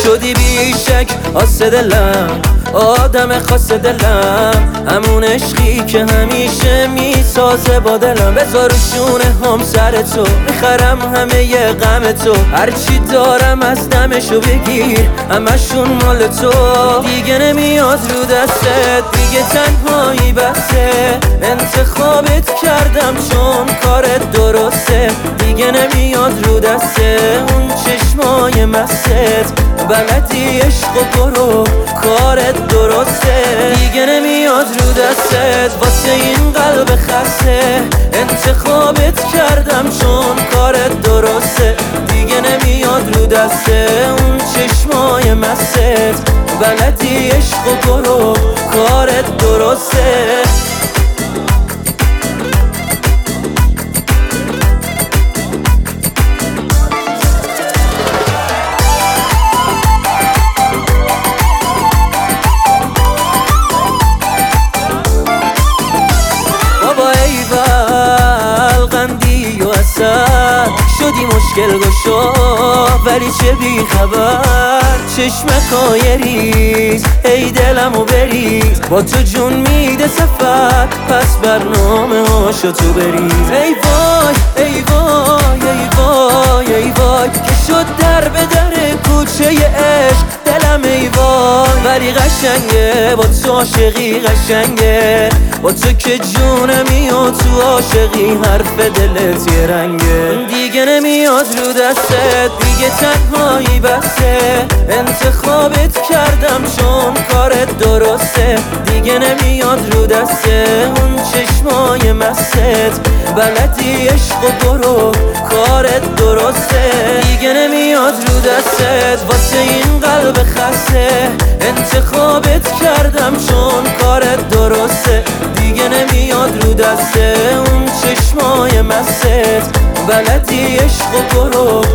شدی بیشک آس دلم، آدم خاص دلم، همون عشقی که همیشه میسازه با دلم. بذار شونه هم سر تو، میخرم همه ی غم تو، هرچی دارم از دمشو بگیر، همشون مال تو. دیگه نمیاد رو دستت، دیگه تنهایی بسه، انتخابت کردم چون کارت درسته. دیگه نمیاد رو دسته اون چشمای مست، بلدی عشق و برو کارت درسته. دیگه نمیاد رو دستت واسه این قلب خسته، انتخابت کردم چون کارت درسته. دیگه نمیاد رو دسته اون چشمای مست، بلدی عشق و برو کارت درسته. شدی مشکل گشا ولی چه بی خبر، چشمکای ریز ای دلمو بریز، با تو جون میده سفر، پس برنامه هاشو تو بریز. ای وای ای وای ای وای ای وای که شد در به در کوچه عشق دلم ای وای. ولی قشنگه با تو عاشقی قشنگه، با تو که جونمی و تو عاشقی حرف دلت یه رنگه. دیگه نمیاد رو دستت، دیگه تنهایی بسه، انتخابت کردم چون کارت درسته. دیگه نمیاد رو دسته اون چشمای مست، بلدی عشق و برو کارت درسته. دیگه نمیاد رو دستت واسه این قلب خسته، انتخابت کردم چون کارت درسته. دیگه نمیاد رو دسته اون چشمای مست، بلدی عشق و برو